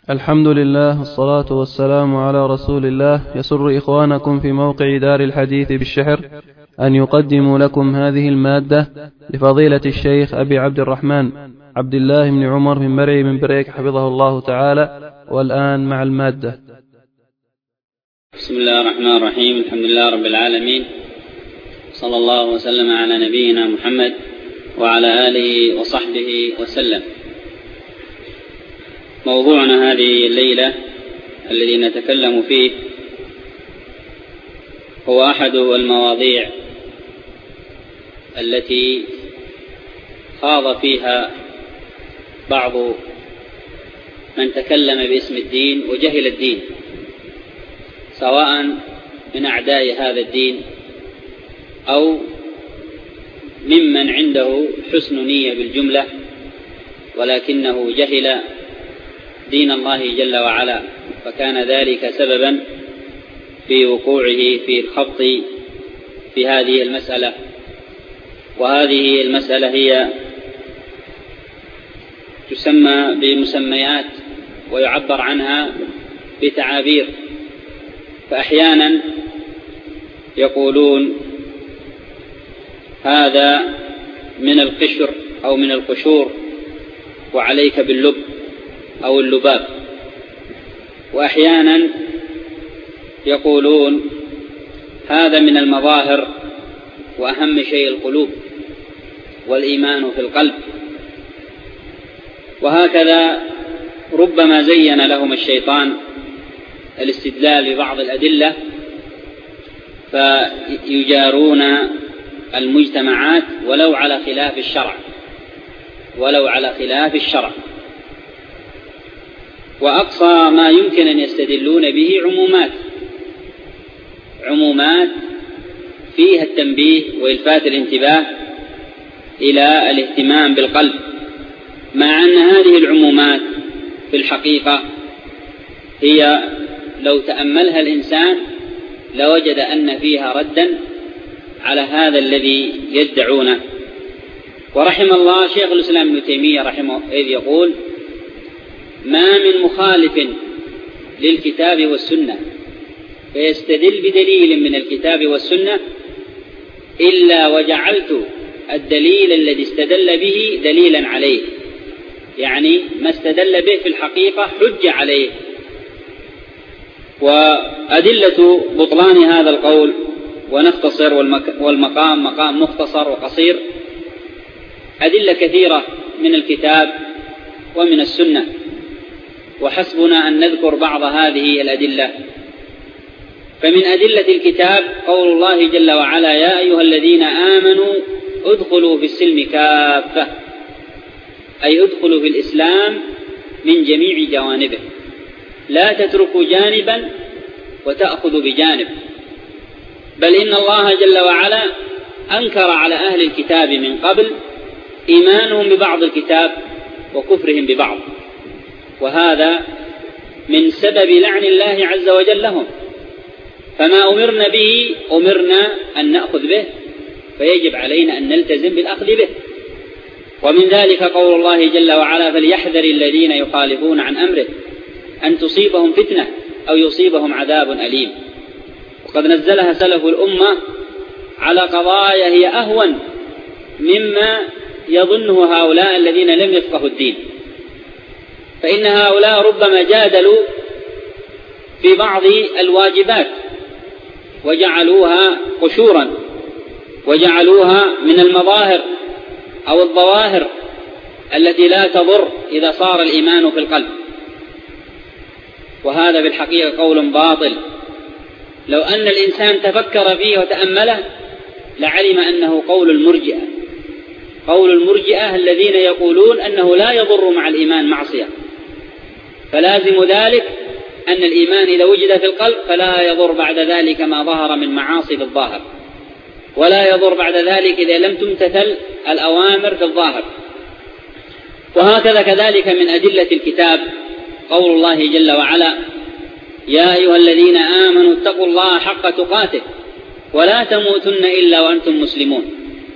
الحمد لله والصلاة والسلام على رسول الله. يسر إخوانكم في موقع دار الحديث بالشحر أن يقدموا لكم هذه المادة لفضيلة الشيخ أبي عبد الرحمن عبد الله بن عمر بن مرعي بن بريك حفظه الله تعالى. والآن مع المادة. بسم الله الرحمن الرحيم. الحمد لله رب العالمين، صلى الله وسلم على نبينا محمد وعلى آله وصحبه وسلم. موضوعنا هذه الليلة الذي نتكلم فيه هو أحد المواضيع التي خاض فيها بعض من تكلم باسم الدين وجهل الدين، سواء من أعداء هذا الدين أو ممن عنده حسن نية بالجملة ولكنه جهل دين الله جل وعلا، فكان ذلك سببا في وقوعه في الخبط في هذه المسألة. وهذه المسألة هي تسمى بمسميات ويعبر عنها بتعابير، فأحيانا يقولون هذا من القشر أو من القشور وعليك باللب أو اللباب، وأحيانا يقولون هذا من المظاهر وأهم شيء القلوب والإيمان في القلب. وهكذا ربما زين لهم الشيطان الاستدلال ببعض الأدلة فيجارون المجتمعات ولو على خلاف الشرع. وأقصى ما يمكن أن يستدلون به عمومات فيها التنبيه وإلفات الانتباه إلى الاهتمام بالقلب، مع أن هذه العمومات في الحقيقة هي لو تأملها الإنسان لوجد أن فيها ردا على هذا الذي يدعونه. ورحم الله شيخ الإسلام ابن تيمية رحمه إذ يقول: ما من مخالف للكتاب والسنة فيستدل بدليل من الكتاب والسنة إلا وجعلت الدليل الذي استدل به دليلا عليه، يعني ما استدل به في الحقيقة حجة عليه. وأدلة بطلان هذا القول ونختصر، والمقام مقام مختصر وقصير، أدلة كثيرة من الكتاب ومن السنة، وحسبنا أن نذكر بعض هذه الأدلة. فمن أدلة الكتاب قول الله جل وعلا: يا أيها الذين آمنوا ادخلوا في السلم كافة، أي ادخلوا في الإسلام من جميع جوانبه، لا تتركوا جانبا وتأخذوا بجانب. بل إن الله جل وعلا أنكر على أهل الكتاب من قبل إيمانهم ببعض الكتاب وكفرهم ببعض، وهذا من سبب لعن الله عز وجل لهم. فما أمرنا به أمرنا أن نأخذ به، فيجب علينا أن نلتزم بالأخذ به. ومن ذلك قول الله جل وعلا: فليحذر الذين يخالفون عن أمره أن تصيبهم فتنة أو يصيبهم عذاب أليم. وقد نزلها سلف الأمة على قضايا هي أهون مما يظنه هؤلاء الذين لم يفقهوا الدين، فإن هؤلاء ربما جادلوا في بعض الواجبات وجعلوها قشورا، وجعلوها من المظاهر أو الظواهر التي لا تضر إذا صار الإيمان في القلب. وهذا بالحقيقة قول باطل، لو أن الإنسان تفكر فيه وتأمله لعلم أنه قول المرجئة الذين يقولون أنه لا يضر مع الإيمان معصية. فلازم ذلك أن الإيمان إذا وجد في القلب فلا يضر بعد ذلك ما ظهر من معاصي في الظاهر، ولا يضر بعد ذلك إذا لم تمتثل الأوامر في الظاهر. وهكذا كذلك من أدلة الكتاب قول الله جل وعلا: يا أيها الذين آمنوا اتقوا الله حق تقاته ولا تموتن إلا وأنتم مسلمون.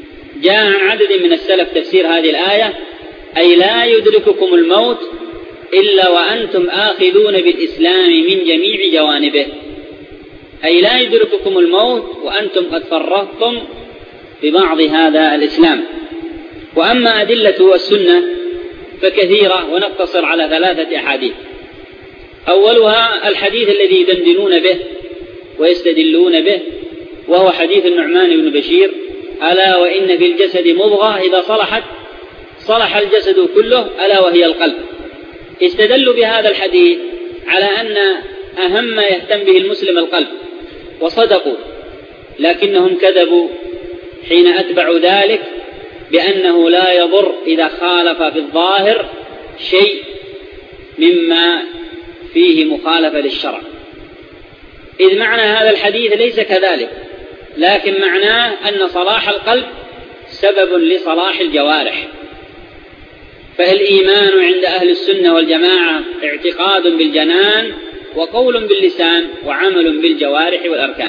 جاء عن عدد من السلف تفسير هذه الآية أي لا يدرككم الموت إلا وأنتم آخذون بالإسلام من جميع جوانبه، أي لا يدرككم الموت وأنتم قد فرطتم ببعض هذا الإسلام. وأما أدلة السنة فكثيرة، ونقتصر على 3 أحاديث. أولها الحديث الذي يدندنون به ويستدلون به، وهو حديث النعمان بن بشير: ألا وإن في الجسد مضغة إذا صلحت صلح الجسد كله ألا وهي القلب. استدلوا بهذا الحديث على أن أهم ما يهتم به المسلم القلب، وصدقوا، لكنهم كذبوا حين أتبعوا ذلك بأنه لا يضر إذا خالف في الظاهر شيء مما فيه مخالفة للشرع، إذ معنى هذا الحديث ليس كذلك، لكن معناه أن صلاح القلب سبب لصلاح الجوارح. فالإيمان عند أهل السنة والجماعة اعتقاد بالجنان وقول باللسان وعمل بالجوارح والأركان،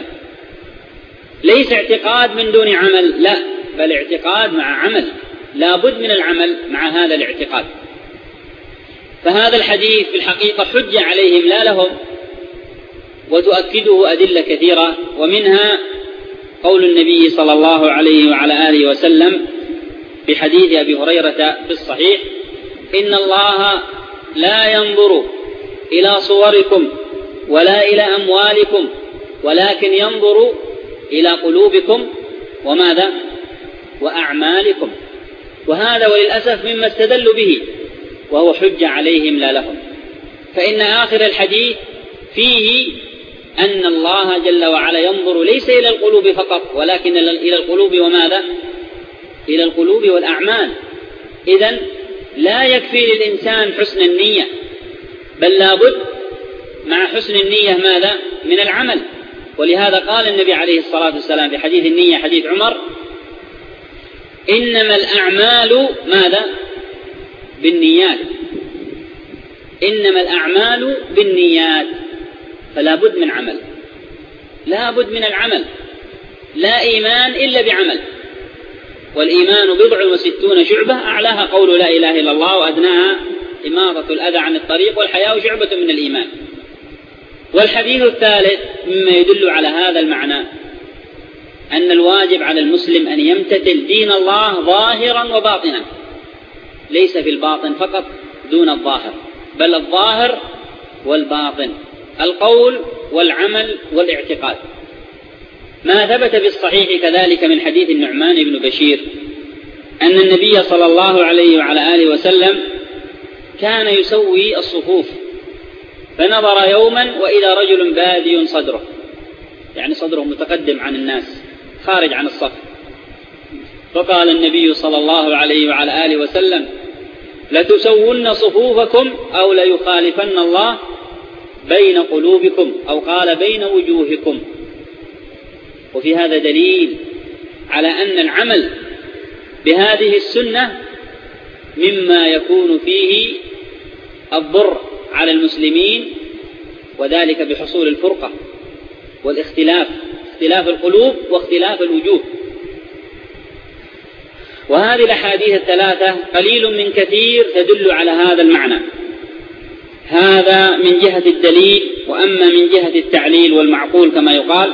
ليس اعتقاد من دون عمل، لا، بل اعتقاد مع عمل، لا بد من العمل مع هذا الاعتقاد. فهذا الحديث في الحقيقة حجة عليهم لا لهم، وتؤكده أدلة كثيرة، ومنها قول النبي صلى الله عليه وعلى آله وسلم في حديث أبي هريرة في الصحيح: إن الله لا ينظر إلى صوركم ولا إلى أموالكم ولكن ينظر إلى قلوبكم وماذا؟ وأعمالكم. وهذا وللأسف مما استدلوا به، وهو حجة عليهم لا لهم. فإن آخر الحديث فيه أن الله جل وعلا ينظر ليس إلى القلوب فقط، ولكن إلى القلوب وماذا؟ إلى القلوب والأعمال. إذن لا يكفي للإنسان حسن النية، بل لابد مع حسن النية ماذا؟ من العمل. ولهذا قال النبي عليه الصلاة والسلام في حديث النية، حديث عمر: إنما الأعمال ماذا؟ بالنيات. إنما الأعمال بالنيات. فلا بد من عمل، لا بد من العمل، لا إيمان إلا بعمل. والإيمان 69 شعبة، أعلاها قول لا إله إلا الله، وأدناها إماطة الأذى عن الطريق، والحياء شعبة من الإيمان. والحديث الثالث مما يدل على هذا المعنى أن الواجب على المسلم أن يمتثل دين الله ظاهرا وباطنا، ليس في الباطن فقط دون الظاهر، بل الظاهر والباطن، القول والعمل والاعتقاد. ما ثبت في الصحيح كذلك من حديث النعمان بن بشير أن النبي صلى الله عليه وعلى آله وسلم كان يسوي الصفوف، فنظر يوما وإذا رجل بادي صدره، يعني صدره متقدم عن الناس خارج عن الصف، فقال النبي صلى الله عليه وعلى آله وسلم: لتسون صفوفكم أو ليخالفن الله بين قلوبكم، أو قال بين وجوهكم. وفي هذا دليل على أن العمل بهذه السنة مما يكون فيه الضر على المسلمين، وذلك بحصول الفرقة والاختلاف، اختلاف القلوب واختلاف الوجوه. وهذه الأحاديث الثلاثة قليل من كثير تدل على هذا المعنى. هذا من جهة الدليل. وأما من جهة التعليل والمعقول كما يقال،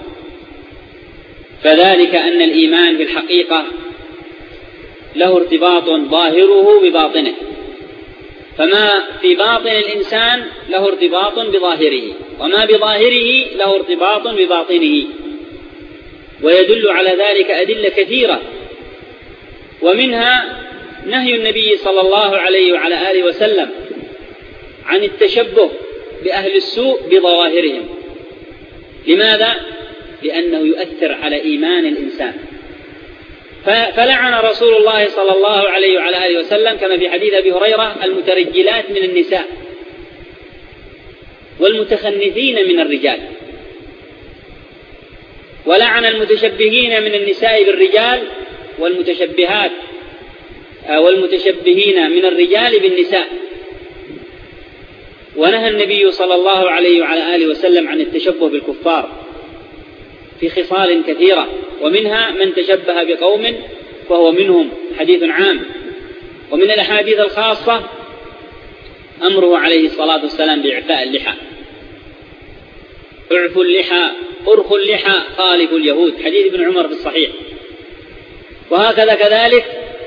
فذلك أن الإيمان في الحقيقة له ارتباط ظاهره بباطنه، فما في باطن الإنسان له ارتباط بظاهره، وما بظاهره له ارتباط بباطنه. ويدل على ذلك أدلة كثيرة، ومنها نهي النبي صلى الله عليه وعلى آله وسلم عن التشبه بأهل السوء بظواهرهم. لماذا؟ لأنه يؤثر على إيمان الإنسان. فلعن رسول الله صلى الله عليه وعلى آله وسلم كما في حديث أبي هريرة المترجلات من النساء والمتخنثين من الرجال، ولعن المتشبهين من النساء بالرجال والمتشبهات والمتشبهين من الرجال بالنساء. ونهى النبي صلى الله عليه وعلى آله وسلم عن التشبه بالكفار في خصال كثيرة، ومنها من تشبه بقوم فهو منهم، حديث عام. ومن الأحاديث الخاصة أمره عليه الصلاة والسلام بإعفاء اللحى. اعفوا اللحى، ارخوا اللحى، خالفوا اليهود، حديث ابن عمر في الصحيح. وهكذا كذلك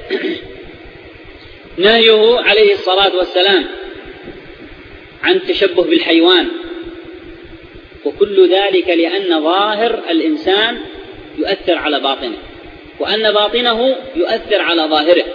نهيه عليه الصلاة والسلام عن التشبه بالحيوان، وكل ذلك لأن ظاهر الإنسان يؤثر على باطنه، وأن باطنه يؤثر على ظاهره.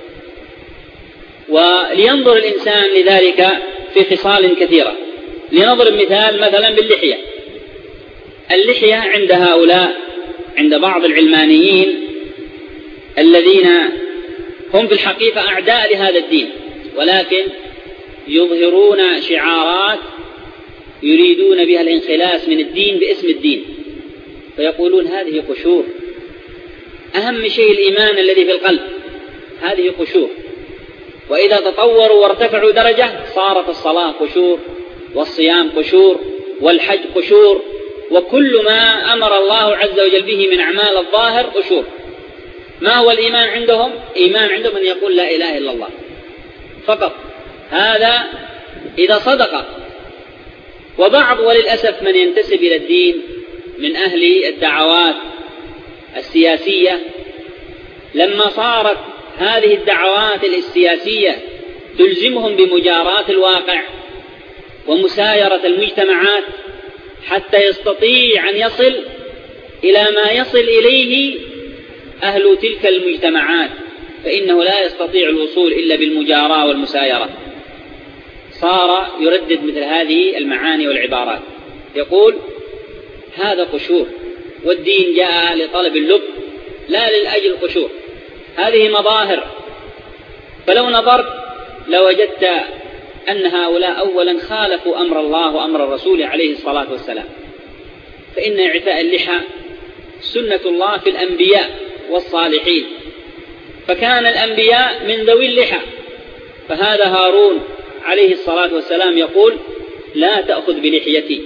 ولينظر الإنسان لذلك في خصال كثيرة. لنضرب مثال مثلا باللحية. اللحية عند هؤلاء، عند بعض العلمانيين الذين هم في الحقيقة أعداء لهذا الدين، ولكن يظهرون شعارات يريدون بها الانخلاص من الدين باسم الدين، فيقولون هذه قشور، أهم شيء الإيمان الذي في القلب، هذه قشور. وإذا تطوروا وارتفعوا درجة صارت الصلاة قشور، والصيام قشور، والحج قشور، وكل ما أمر الله عز وجل به من أعمال الظاهر قشور. ما هو الإيمان عندهم؟ إيمان عندهم أن يقول لا إله إلا الله فقط، هذا إذا صدق. وبعض وللأسف من ينتسب إلى الدين من أهل الدعوات السياسية، لما صارت هذه الدعوات السياسية تلزمهم بمجاراة الواقع ومسايرة المجتمعات حتى يستطيع أن يصل إلى ما يصل إليه أهل تلك المجتمعات، فإنه لا يستطيع الوصول إلا بالمجاراة والمسايرة. صار يردد مثل هذه المعاني والعبارات، يقول هذا قشور، والدين جاء لطلب اللب لا للأجل قشور، هذه مظاهر. فلو نظرت لوجدت أن هؤلاء أولا خالفوا أمر الله وأمر الرسول عليه الصلاة والسلام، فإن إعفاء اللحى سنة الله في الأنبياء والصالحين، فكان الأنبياء من ذوي اللحى، فهذا هارون عليه الصلاة والسلام يقول لا تأخذ بلحيتي.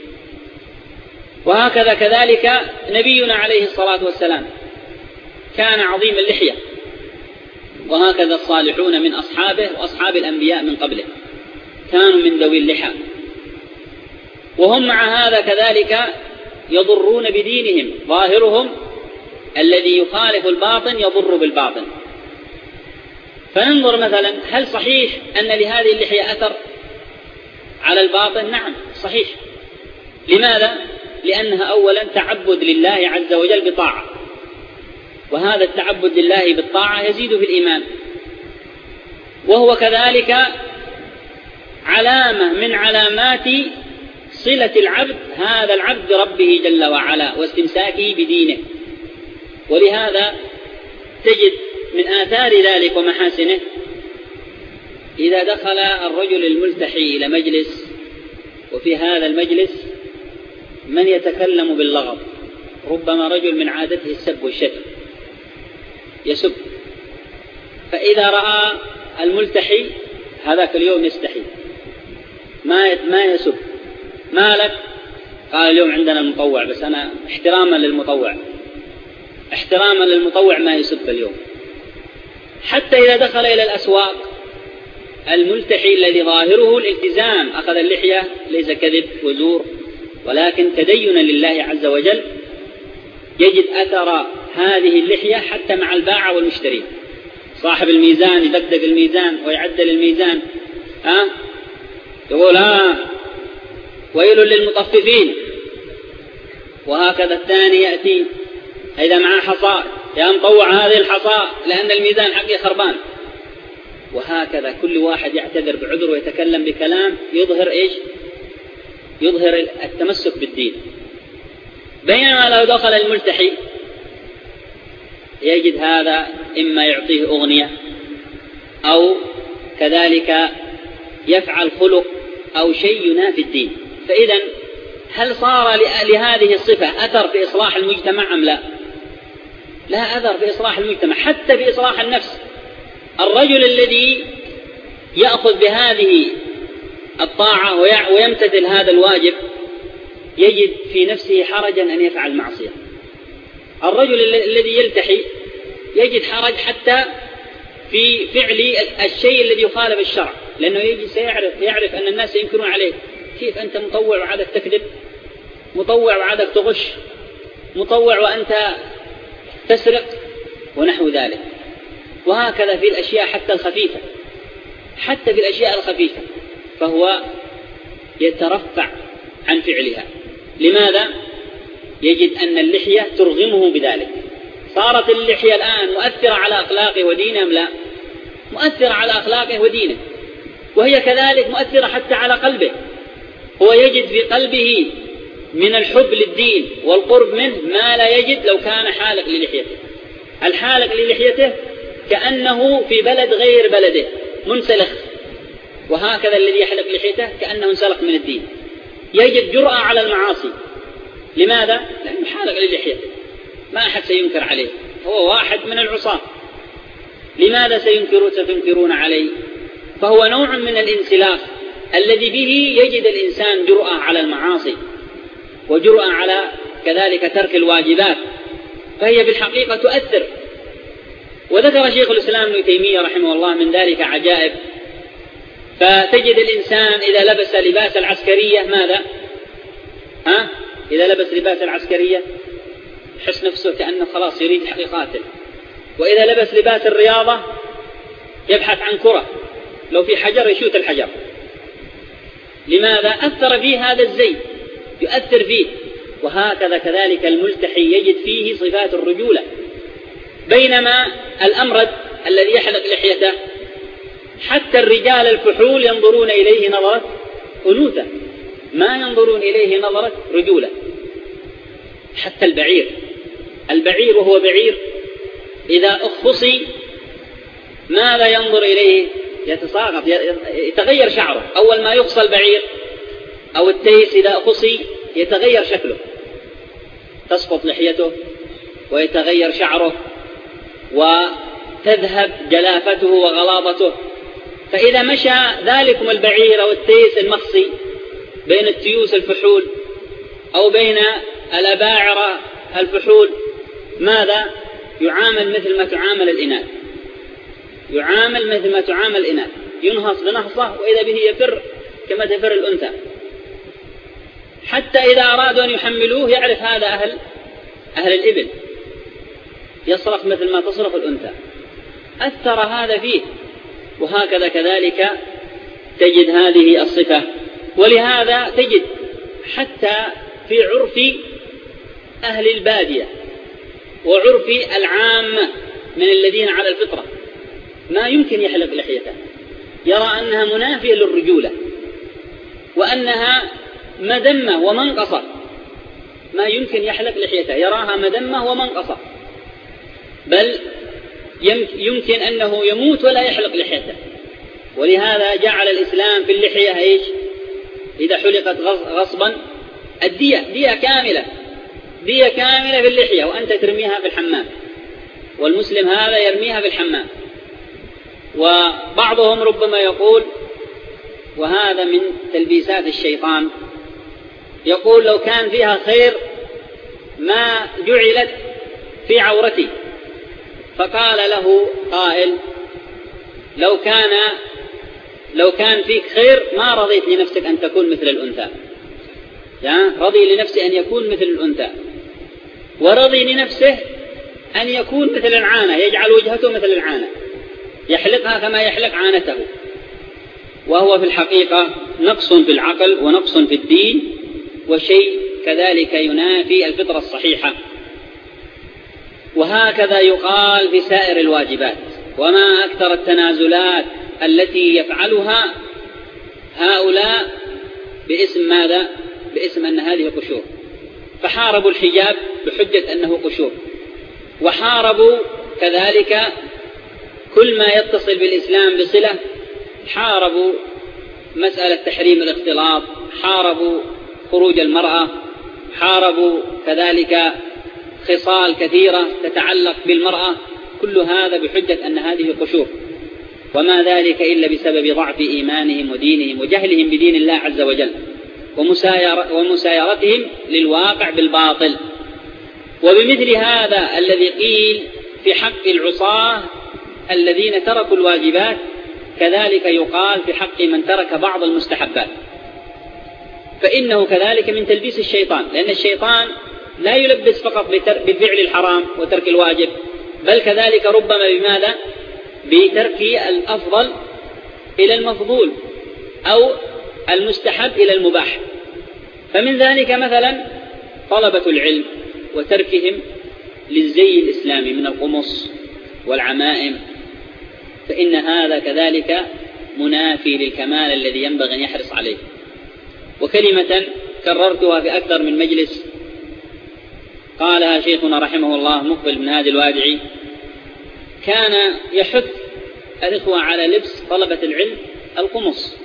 وهكذا كذلك نبينا عليه الصلاة والسلام كان عظيم اللحية، وهكذا الصالحون من أصحابه وأصحاب الأنبياء من قبله كانوا من ذوي اللحى. وهم مع هذا كذلك يضرون بدينهم، ظاهرهم الذي يخالف الباطن يضر بالباطن. فننظر مثلا هل صحيح أن لهذه اللحية أثر على الباطن؟ نعم صحيح. لماذا؟ لأنها أولا تعبد لله عز وجل بطاعة، وهذا التعبد لله بالطاعة يزيد في الإيمان، وهو كذلك علامة من علامات صلة العبد هذا العبد بربه جل وعلا واستمساكه بدينه. ولهذا تجد من آثار ذلك ومحاسنه إذا دخل الرجل الملتحي إلى مجلس وفي هذا المجلس من يتكلم باللغط، ربما رجل من عادته السب والشتم يسب، فإذا رأى الملتحي هذاك اليوم يستحي ما يسب. ما لك؟ قال اليوم عندنا المطوع، بس أنا احتراما للمطوع ما يسب اليوم. حتى إذا دخل إلى الأسواق الملتحي الذي ظاهره الالتزام أخذ اللحية، ليس كذب وزور ولكن تدين لله عز وجل، يجد أثر هذه اللحية حتى مع الباعة والمشتري. صاحب الميزان يدقدق الميزان ويعدل الميزان، يقول ويل للمطففين. وهكذا الثاني يأتي إذا معه حصى يا مطوع هذه الحصى لأن الميزان حقي خربان. وهكذا كل واحد يعتذر بعذر ويتكلم بكلام يظهر إيش؟ يظهر التمسك بالدين. بينما لو دخل الملتحي يجد هذا إما يعطيه أغنية أو كذلك يفعل خلق أو شيء ينافي الدين. فإذا هل صار لهذه الصفة أثر في إصلاح المجتمع أم لا؟ لا أثر في إصلاح المجتمع، حتى في إصلاح النفس. الرجل الذي يأخذ بهذه الطاعة ويمتثل هذا الواجب يجد في نفسه حرجا أن يفعل معصية. الرجل الذي يلتحي يجد حرج حتى في فعل الشيء الذي يخالف الشرع، لأنه يجي يعرف أن الناس ينكرون عليه. كيف أنت مطوع وعادك تكذب، مطوع وعادك تغش، مطوع وأنت تسرق ونحو ذلك. وهكذا في الأشياء حتى الخفيفة، حتى في الأشياء الخفيفة فهو يترفع عن فعلها. لماذا؟ يجد أن اللحية ترغمه بذلك. صارت اللحية الآن مؤثرة على أخلاقه ودينه أم لا؟ مؤثرة على أخلاقه ودينه، وهي كذلك مؤثرة حتى على قلبه. هو يجد في قلبه من الحب للدين والقرب منه ما لا يجد لو كان حالق للحيته. الحالق للحيته كأنه في بلد غير بلده منسلخ، وهكذا الذي يحلق لحيته كأنه انسلخ من الدين. يجد جرأة على المعاصي. لماذا؟ لأنه حالق للحيته، ما أحد سينكر عليه، هو واحد من العصاة. لماذا ستنكرون عليه؟ فهو نوع من الانسلاخ الذي به يجد الإنسان جرأة على المعاصي وجرأة على كذلك ترك الواجبات، فهي بالحقيقة تؤثر. وذكر شيخ الإسلام ابن تيمية رحمه الله من ذلك عجائب. فتجد الإنسان إذا لبس لباس العسكرية ماذا؟ إذا لبس لباس العسكرية حس نفسه كأنه خلاص يريد يقاتل. وإذا لبس لباس الرياضة يبحث عن كرة، لو في حجر يشوت الحجر. لماذا؟ أثر فيه هذا الزي، يؤثر فيه. وهكذا كذلك الملتحي يجد فيه صفات الرجولة، بينما الأمرد الذي يحلق لحيته حتى الرجال الفحول ينظرون إليه نظرة أنوثة، ما ينظرون إليه نظرة رجولة. حتى البعير وهو بعير إذا أخصي ماذا ينظر إليه؟ يتساقط، يتغير شعره. أول ما يخصى البعير أو التيس إذا أخصي يتغير شكله، تسقط لحيته ويتغير شعره وتذهب جلافته وغلاظته. فإذا مشى ذلكم البعير أو التيس المخصي بين التيوس الفحول أو بين الأباعرة الفحول، ماذا؟ يعامل مثل ما تعامل الإناث، يعامل مثل ما تعامل الإناث، ينهص بنهصة وإذا به يفر كما تفر الأنثى. حتى إذا أرادوا أن يحملوه يعرف هذا أهل الإبل، يصرخ مثل ما تصرخ الأنثى. أثر هذا فيه. وهكذا كذلك تجد هذه الصفة. ولهذا تجد حتى في عرف أهل البادية وعرف العامة من الذين على الفطرة ما يمكن يحلق لحيته، يرى أنها منافية للرجولة وأنها مذمة ومنقصة. ما يمكن يحلق لحيته، يراها مذمة ومنقصة، بل يمكن أنه يموت ولا يحلق لحيته. ولهذا جعل الإسلام في اللحية إيش؟ إذا حلقت غصبا دية كاملة في اللحية، وأنت ترميها في الحمام، والمسلم هذا يرميها في الحمام. وبعضهم ربما يقول، وهذا من تلبيسات الشيطان، يقول لو كان فيها خير ما جعلت في عورتي. فقال له قائل لو كان فيك خير ما رضيت لنفسك أن تكون مثل الأنثى. رضي لنفسه أن يكون مثل الأنثى، ورضي لنفسه أن يكون مثل العانة، يجعل وجهته مثل العانة، يحلقها كما يحلق عانته. وهو في الحقيقة نقص في العقل ونقص في الدين، وشيء كذلك ينافي الفطرة الصحيحة. وهكذا يقال في سائر الواجبات. وما أكثر التنازلات التي يفعلها هؤلاء باسم ماذا؟ باسم أن هذه قشور. فحاربوا الحجاب بحجة أنه قشور، وحاربوا كذلك كل ما يتصل بالإسلام بصلة، حاربوا مسألة تحريم الاختلاط، حاربوا خروج المرأة، حاربوا كذلك خصال كثيرة تتعلق بالمرأة، كل هذا بحجة أن هذه قشور. وما ذلك إلا بسبب ضعف إيمانهم ودينهم وجهلهم بدين الله عز وجل ومسايرتهم للواقع بالباطل. وبمثل هذا الذي قيل في حق العصاة الذين تركوا الواجبات كذلك يقال في حق من ترك بعض المستحبات، فإنه كذلك من تلبيس الشيطان، لأن الشيطان لا يلبس فقط بفعل الحرام وترك الواجب، بل كذلك ربما بماذا؟ بترك الأفضل إلى المفضول أو المستحب إلى المباح. فمن ذلك مثلا طلبة العلم وتركهم للزي الإسلامي من القمص والعمائم، فإن هذا كذلك منافي للكمال الذي ينبغي أن يحرص عليه. وكلمة كررتها في أكثر من مجلس قالها شيخنا رحمه الله مقبل بن هادي الوادعي، كان يحث الإخوة على لبس طلبة العلم القمص،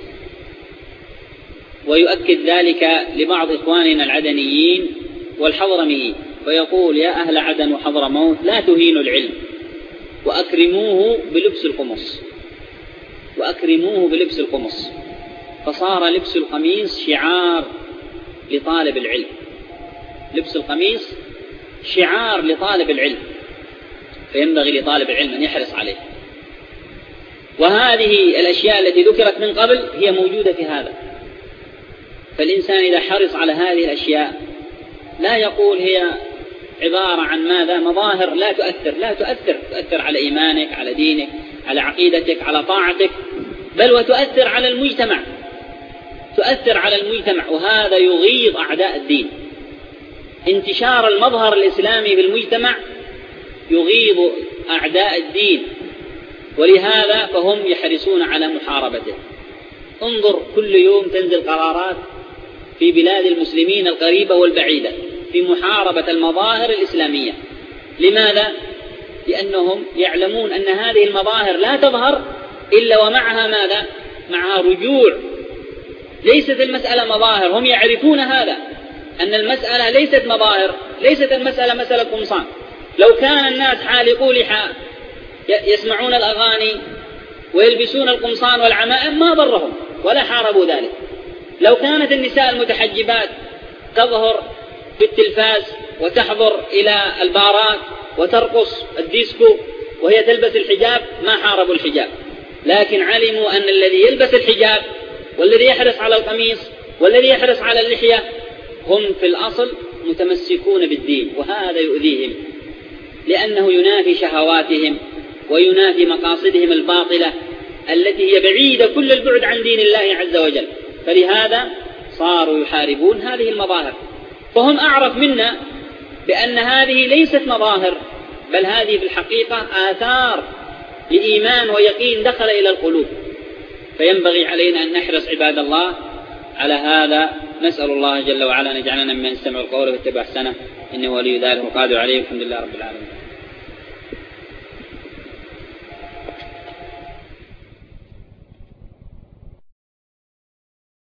ويؤكد ذلك لبعض إخواننا العدنيين والحضرميين، فيقول: يا أهل عدن وحضرموت لا تهينوا العلم وأكرموه بلبس القمص، وأكرموه بلبس القمص. فصار لبس القميص شعار لطالب العلم، لبس القميص شعار لطالب العلم، فينبغي لطالب العلم أن يحرص عليه. وهذه الأشياء التي ذكرت من قبل هي موجودة في هذا، فالإنسان إذا حرص على هذه الأشياء لا يقول هي عبارة عن ماذا؟ مظاهر لا تؤثر على إيمانك، على دينك، على عقيدتك، على طاعتك، بل وتؤثر على المجتمع، تؤثر على المجتمع، وهذا يغيظ أعداء الدين. انتشار المظهر الإسلامي في المجتمع يغيظ أعداء الدين، ولهذا فهم يحرصون على محاربته. انظر كل يوم تنزل قرارات في بلاد المسلمين القريبة والبعيدة في محاربة المظاهر الإسلامية. لماذا؟ لأنهم يعلمون أن هذه المظاهر لا تظهر إلا ومعها ماذا؟ معها رجوع. ليست المسألة مظاهر، هم يعرفون هذا، أن المسألة ليست مظاهر، ليست المسألة مسألة قمصان. لو كان الناس حالقوا لحى يسمعون الأغاني ويلبسون القمصان والعمائم ما ضرهم ولا حاربوا ذلك. لو كانت النساء المتحجبات تظهر في التلفاز وتحضر إلى البارات وترقص الديسكو وهي تلبس الحجاب ما حاربوا الحجاب، لكن علموا أن الذي يلبس الحجاب والذي يحرص على القميص والذي يحرص على اللحية هم في الأصل متمسكون بالدين، وهذا يؤذيهم لأنه ينافي شهواتهم وينافي مقاصدهم الباطلة التي هي بعيدة كل البعد عن دين الله عز وجل. فلهذا صاروا يحاربون هذه المظاهر، فهم أعرف منا بأن هذه ليست مظاهر، بل هذه في الحقيقة آثار لإيمان ويقين دخل إلى القلوب. فينبغي علينا أن نحرص عباد الله على هذا. نسأل الله جل وعلا أن يجعلنا ممن يستمع القول ويتبع أحسنه، إنه ولي ذلك وقادر عليه. الحمد لله رب العالمين.